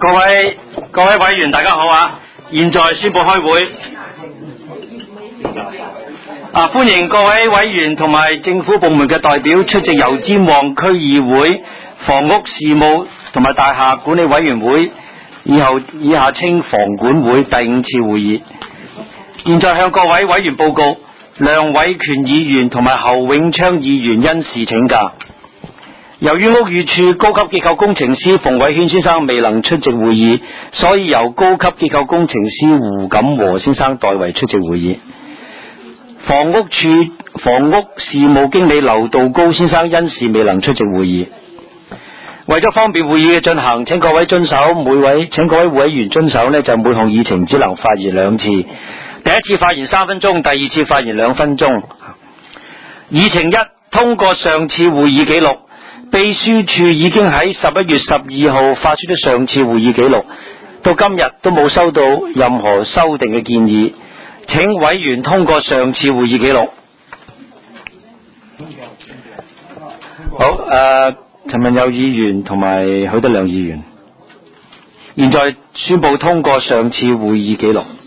各位委員大家好啊！現在宣布開會。歡迎各位委員同埋政府部門嘅代表出席油尖旺區議會房屋事務同埋大廈管理委員會以下稱房管會第5次會議。現在向各位委員報告，梁偉權議員同埋侯永昌議員因事請假。由於屋宇署高級結構工程師馮偉軒先生未能出席會議，所以由高級結構工程師胡錦和先生代為出席會議。房屋署房屋事務經理劉道高先生因事未能出席會議。為咗方便會議嘅進行，請各位委員遵守就每項議程只能發言2次，第一次發言3分鐘，第二次發言2分鐘。議程1，通過上次會議記錄。秘書處已經喺11月12號發出咗上次會議記錄，到今日都冇收到任何修訂嘅建議，請委員通過上次會議記錄。好，陳文友議員同埋許德亮議員，現在宣布通過上次會議記錄。